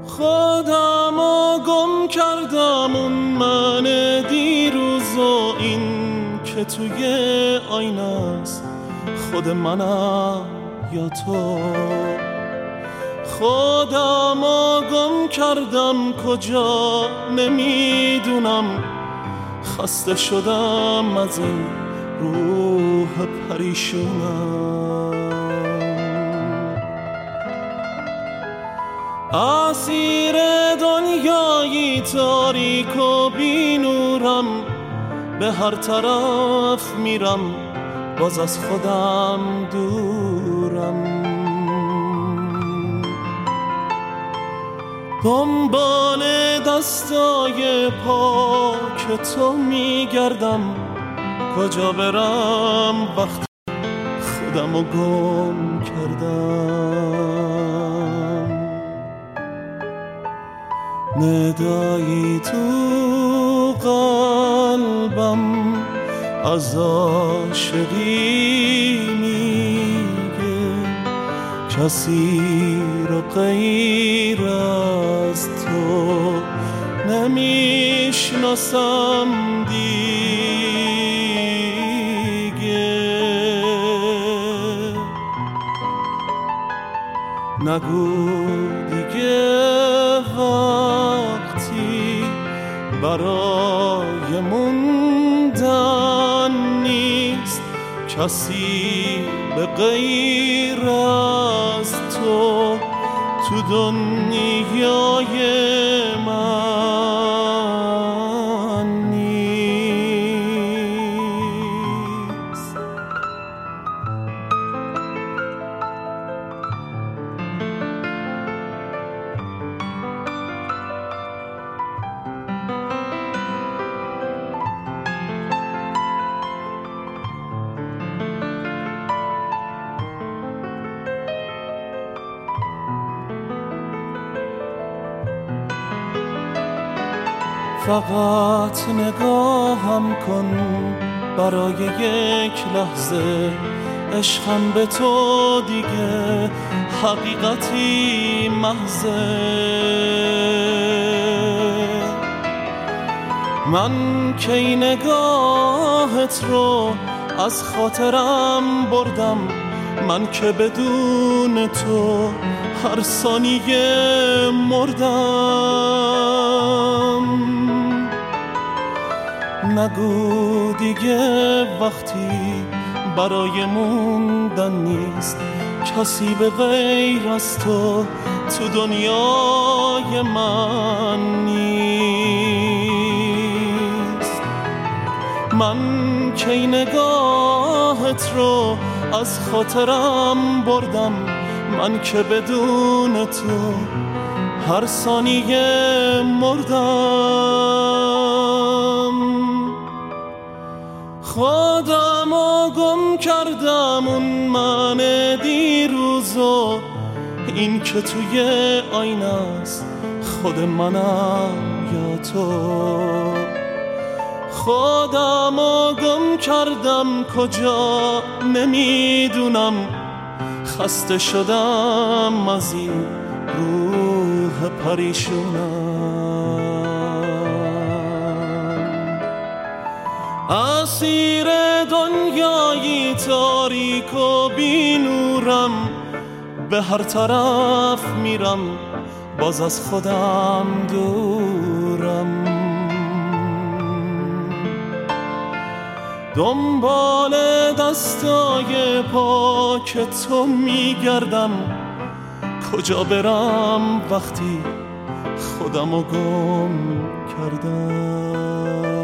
خودمو گم کردم، اون من دیروز و این که توی آینه است، خود منم یا تو. خودمو گم کردم کجا نمیدونم، خسته شدم از این روح پریشونم. اسیر دنیایی تاریک و بی نورم، به هر طرف میرم باز از خودم دورم. دنبال دستای پاک تو میگردم، کجا برم وقتی خودمو گم کردم. ندایی تو قلبم از عاشقی میگه، کسی رو غیر از تو نمیشناسم دیگه. نگو دیگه وقتی برای موندن نیست، کسی به غیر از تو تو دنیای من نیست. فقط نگاهم کن برای یک لحظه، عشقم به تو دیگه حقیقتی محضه. من کی نگاهت رو از خاطرم بردم، من که بدون تو هر ثانیه مردم. نگو دیگه وقتی برای موندن نیست، کسی به غیر از تو تو دنیای من نیست. من کی نگاهت رو از خاطرم بردم، من که بدون تو هر ثانیه مردم. خودمو گم کردم، اون من دیروز و این که توی آینه است، خود منم یا تو. خودمو گم کردم کجا نمیدونم، خسته شدم از این روح پریشونم. اسیر دنیایی تاریک و بی نورم، به هر طرف میرم باز از خودم دورم. دنبال دستای پاک تو میگردم، کجا برم وقتی خودمو گم کردم.